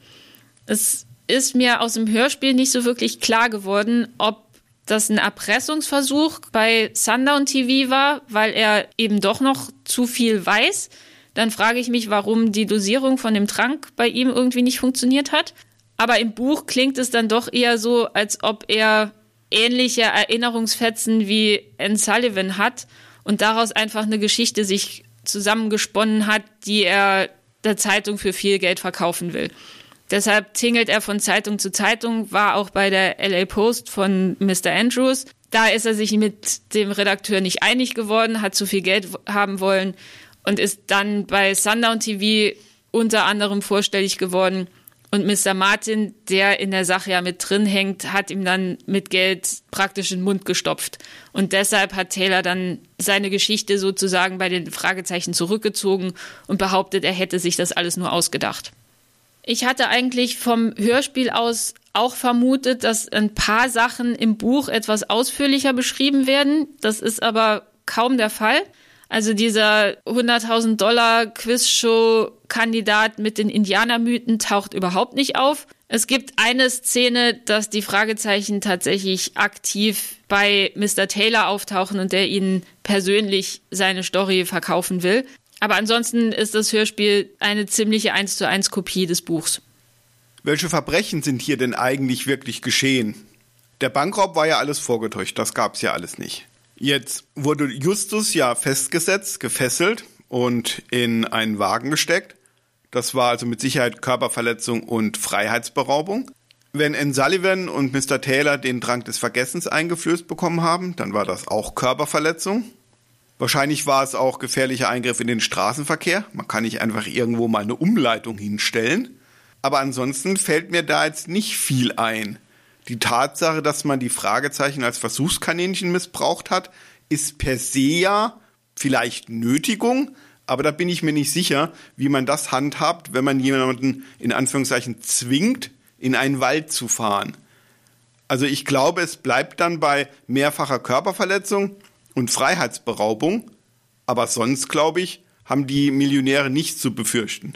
Es ist mir aus dem Hörspiel nicht so wirklich klar geworden, ob das ein Erpressungsversuch bei Sundown T V war, weil er eben doch noch zu viel weiß. Dann frage ich mich, warum die Dosierung von dem Trank bei ihm irgendwie nicht funktioniert hat. Aber im Buch klingt es dann doch eher so, als ob er ähnliche Erinnerungsfetzen wie Anne Sullivan hat und daraus einfach eine Geschichte sich zusammengesponnen hat, die er der Zeitung für viel Geld verkaufen will. Deshalb tingelt er von Zeitung zu Zeitung, war auch bei der L A Post von Mister Andrews. Da ist er sich mit dem Redakteur nicht einig geworden, hat zu viel Geld haben wollen und ist dann bei Sundown T V unter anderem vorstellig geworden. Und Mister Martin, der in der Sache ja mit drin hängt, hat ihm dann mit Geld praktisch in den Mund gestopft. Und deshalb hat Taylor dann seine Geschichte sozusagen bei den Fragezeichen zurückgezogen und behauptet, er hätte sich das alles nur ausgedacht. Ich hatte eigentlich vom Hörspiel aus auch vermutet, dass ein paar Sachen im Buch etwas ausführlicher beschrieben werden. Das ist aber kaum der Fall. Also dieser hunderttausend Dollar Quizshow-Kandidat mit den Indianermythen taucht überhaupt nicht auf. Es gibt eine Szene, dass die Fragezeichen tatsächlich aktiv bei Mister Taylor auftauchen und der ihnen persönlich seine Story verkaufen will. Aber ansonsten ist das Hörspiel eine ziemliche eins zu eins Kopie des Buchs. Welche Verbrechen sind hier denn eigentlich wirklich geschehen? Der Bankraub war ja alles vorgetäuscht, das gab's ja alles nicht. Jetzt wurde Justus ja festgesetzt, gefesselt und in einen Wagen gesteckt. Das war also mit Sicherheit Körperverletzung und Freiheitsberaubung. Wenn Anne Sullivan und Mister Taylor den Trank des Vergessens eingeflößt bekommen haben, dann war das auch Körperverletzung. Wahrscheinlich war es auch gefährlicher Eingriff in den Straßenverkehr. Man kann nicht einfach irgendwo mal eine Umleitung hinstellen. Aber ansonsten fällt mir da jetzt nicht viel ein. Die Tatsache, dass man die Fragezeichen als Versuchskaninchen missbraucht hat, ist per se ja vielleicht Nötigung, aber da bin ich mir nicht sicher, wie man das handhabt, wenn man jemanden in Anführungszeichen zwingt, in einen Wald zu fahren. Also ich glaube, es bleibt dann bei mehrfacher Körperverletzung und Freiheitsberaubung, aber sonst, glaube ich, haben die Millionäre nichts zu befürchten.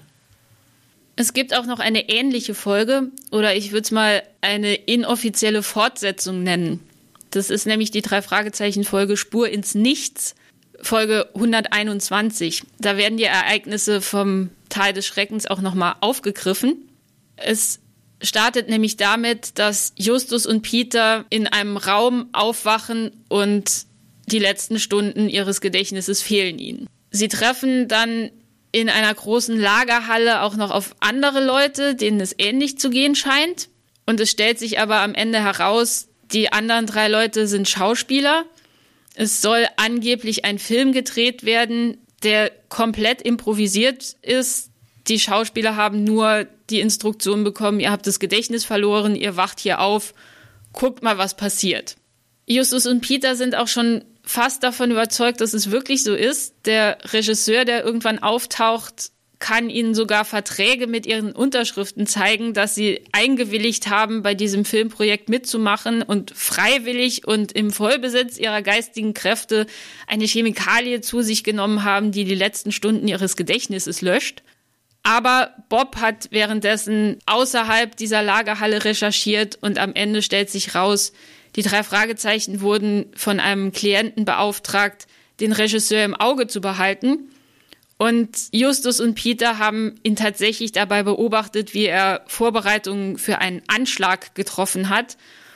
Es gibt auch noch eine ähnliche Folge, oder ich würde es mal eine inoffizielle Fortsetzung nennen. Das ist nämlich die Drei-Fragezeichen-Folge Spur ins Nichts, Folge hunderteinundzwanzig. Da werden die Ereignisse vom Tal des Schreckens auch nochmal aufgegriffen. Es startet nämlich damit, dass Justus und Peter in einem Raum aufwachen und die letzten Stunden ihres Gedächtnisses fehlen ihnen. Sie treffen dann in einer großen Lagerhalle auch noch auf andere Leute, denen es ähnlich zu gehen scheint. Und es stellt sich aber am Ende heraus, die anderen drei Leute sind Schauspieler. Es soll angeblich ein Film gedreht werden, der komplett improvisiert ist. Die Schauspieler haben nur die Instruktion bekommen, ihr habt das Gedächtnis verloren, ihr wacht hier auf, guckt mal, was passiert. Justus und Peter sind auch schon fast davon überzeugt, dass es wirklich so ist. Der Regisseur, der irgendwann auftaucht, kann ihnen sogar Verträge mit ihren Unterschriften zeigen, dass sie eingewilligt haben, bei diesem Filmprojekt mitzumachen und freiwillig und im Vollbesitz ihrer geistigen Kräfte eine Chemikalie zu sich genommen haben, die die letzten Stunden ihres Gedächtnisses löscht. Aber Bob hat währenddessen außerhalb dieser Lagerhalle recherchiert und am Ende stellt sich raus, die drei Fragezeichen wurden von einem Klienten beauftragt, den Regisseur im Auge zu behalten. Und Justus und Peter haben ihn tatsächlich dabei beobachtet, wie er Vorbereitungen für einen Anschlag getroffen hat,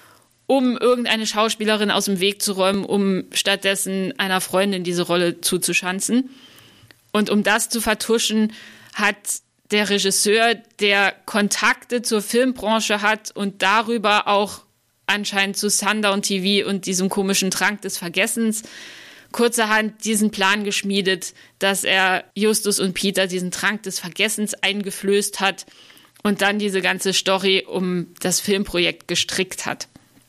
um irgendeine Schauspielerin aus dem Weg zu räumen, um stattdessen einer Freundin diese Rolle zuzuschanzen. Und um das zu vertuschen, hat der Regisseur, der Kontakte zur Filmbranche hat und darüber auch anscheinend zu Sundown T V und diesem komischen Trank des Vergessens, kurzerhand diesen Plan geschmiedet, dass er Justus und Peter diesen Trank des Vergessens eingeflößt hat und dann diese ganze Story um das Filmprojekt gestrickt hat.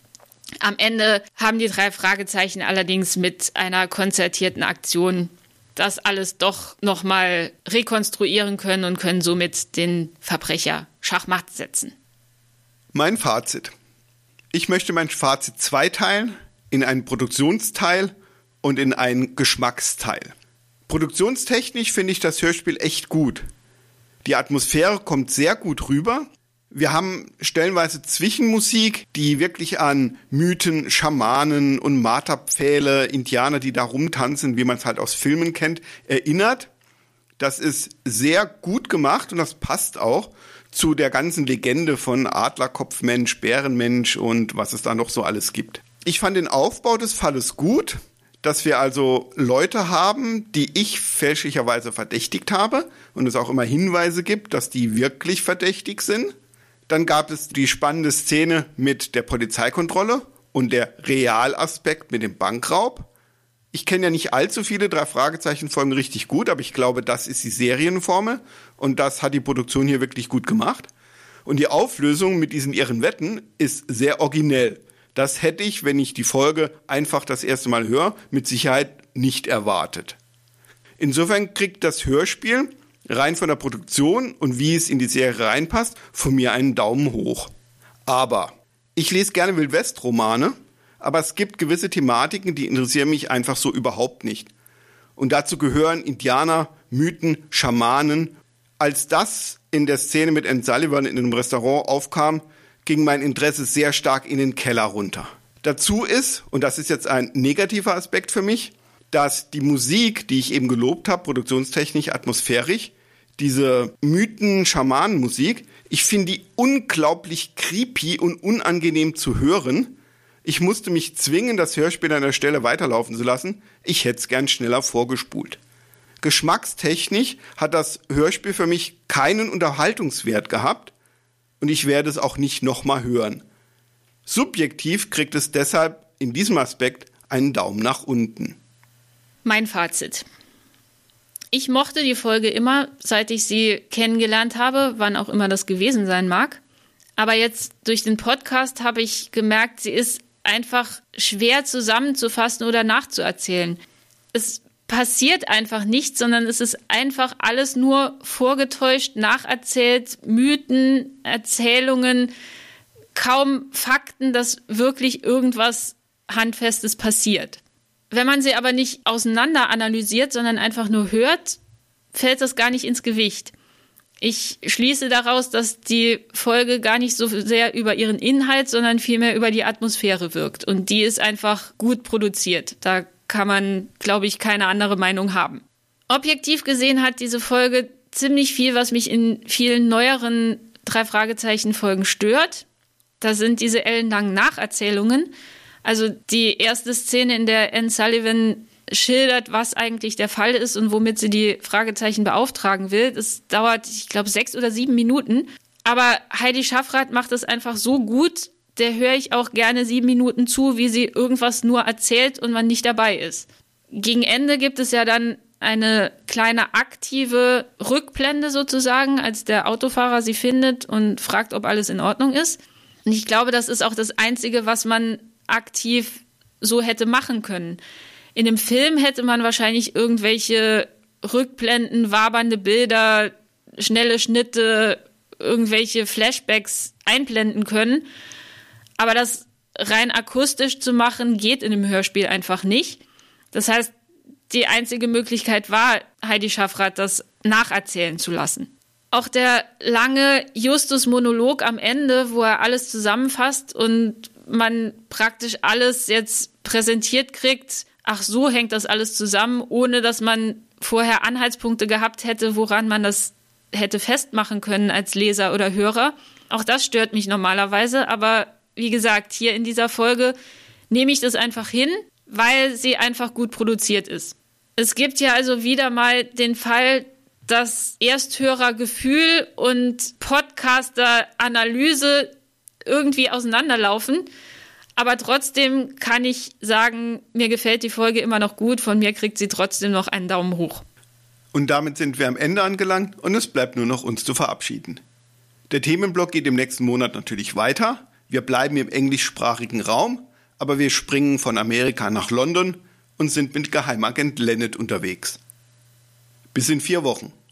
Am Ende haben die drei Fragezeichen allerdings mit einer konzertierten Aktion das alles doch nochmal rekonstruieren können und können somit den Verbrecher schachmatt setzen. Mein Fazit. Ich möchte mein Fazit zweiteilen in einen Produktionsteil und in einen Geschmacksteil. Produktionstechnisch finde ich das Hörspiel echt gut. Die Atmosphäre kommt sehr gut rüber. Wir haben stellenweise Zwischenmusik, die wirklich an Mythen, Schamanen und Marterpfähle, Indianer, die da rumtanzen, wie man es halt aus Filmen kennt, erinnert. Das ist sehr gut gemacht und das passt auch zu der ganzen Legende von Adlerkopfmensch, Bärenmensch und was es da noch so alles gibt. Ich fand den Aufbau des Falles gut, dass wir also Leute haben, die ich fälschlicherweise verdächtigt habe und es auch immer Hinweise gibt, dass die wirklich verdächtig sind. Dann gab es die spannende Szene mit der Polizeikontrolle und der Realaspekt mit dem Bankraub. Ich kenne ja nicht allzu viele Drei-Fragezeichen-Folgen richtig gut, aber ich glaube, das ist die Serienformel und das hat die Produktion hier wirklich gut gemacht. Und die Auflösung mit diesen irren Wetten ist sehr originell. Das hätte ich, wenn ich die Folge einfach das erste Mal höre, mit Sicherheit nicht erwartet. Insofern kriegt das Hörspiel rein von der Produktion und wie es in die Serie reinpasst, von mir einen Daumen hoch. Aber ich lese gerne Wildwest-Romane, aber es gibt gewisse Thematiken, die interessieren mich einfach so überhaupt nicht. Und dazu gehören Indianer, Mythen, Schamanen. Als das in der Szene mit Anne Sullivan in einem Restaurant aufkam, ging mein Interesse sehr stark in den Keller runter. Dazu ist, und das ist jetzt ein negativer Aspekt für mich, dass die Musik, die ich eben gelobt habe, produktionstechnisch, atmosphärisch, diese Mythen-Schamanen-Musik, ich finde die unglaublich creepy und unangenehm zu hören. Ich musste mich zwingen, das Hörspiel an der Stelle weiterlaufen zu lassen. Ich hätte es gern schneller vorgespult. Geschmackstechnisch hat das Hörspiel für mich keinen Unterhaltungswert gehabt und ich werde es auch nicht nochmal hören. Subjektiv kriegt es deshalb in diesem Aspekt einen Daumen nach unten. Mein Fazit. Ich mochte die Folge immer, seit ich sie kennengelernt habe, wann auch immer das gewesen sein mag. Aber jetzt durch den Podcast habe ich gemerkt, sie ist einfach schwer zusammenzufassen oder nachzuerzählen. Es passiert einfach nichts, sondern es ist einfach alles nur vorgetäuscht, nacherzählt, Mythen, Erzählungen, kaum Fakten, dass wirklich irgendwas Handfestes passiert. Wenn man sie aber nicht auseinander analysiert, sondern einfach nur hört, fällt das gar nicht ins Gewicht. Ich schließe daraus, dass die Folge gar nicht so sehr über ihren Inhalt, sondern vielmehr über die Atmosphäre wirkt. Und die ist einfach gut produziert. Da kann man, glaube ich, keine andere Meinung haben. Objektiv gesehen hat diese Folge ziemlich viel, was mich in vielen neueren Drei-Fragezeichen-Folgen stört. Da sind diese ellenlangen Nacherzählungen. Also die erste Szene, in der Anne Sullivan schildert, was eigentlich der Fall ist und womit sie die Fragezeichen beauftragen will. Das dauert, ich glaube, sechs oder sieben Minuten. Aber Heidi Schaffrath macht es einfach so gut, der höre ich auch gerne sieben Minuten zu, wie sie irgendwas nur erzählt und man nicht dabei ist. Gegen Ende gibt es ja dann eine kleine aktive Rückblende sozusagen, als der Autofahrer sie findet und fragt, ob alles in Ordnung ist. Und ich glaube, das ist auch das Einzige, was man aktiv so hätte machen können. In dem Film hätte man wahrscheinlich irgendwelche Rückblenden, wabernde Bilder, schnelle Schnitte, irgendwelche Flashbacks einblenden können. Aber das rein akustisch zu machen, geht in dem Hörspiel einfach nicht. Das heißt, die einzige Möglichkeit war, Heidi Schaffrath das nacherzählen zu lassen. Auch der lange Justus-Monolog am Ende, wo er alles zusammenfasst und man praktisch alles jetzt präsentiert kriegt, ach so hängt das alles zusammen, ohne dass man vorher Anhaltspunkte gehabt hätte, woran man das hätte festmachen können als Leser oder Hörer. Auch das stört mich normalerweise, aber wie gesagt, hier in dieser Folge nehme ich das einfach hin, weil sie einfach gut produziert ist. Es gibt ja also wieder mal den Fall, dass Ersthörergefühl und Podcaster-Analyse irgendwie auseinanderlaufen. Aber trotzdem kann ich sagen, mir gefällt die Folge immer noch gut. Von mir kriegt sie trotzdem noch einen Daumen hoch. Und damit sind wir am Ende angelangt und es bleibt nur noch uns zu verabschieden. Der Themenblock geht im nächsten Monat natürlich weiter. Wir bleiben im englischsprachigen Raum, aber wir springen von Amerika nach London und sind mit Geheimagent Lennet unterwegs. Bis in vier Wochen.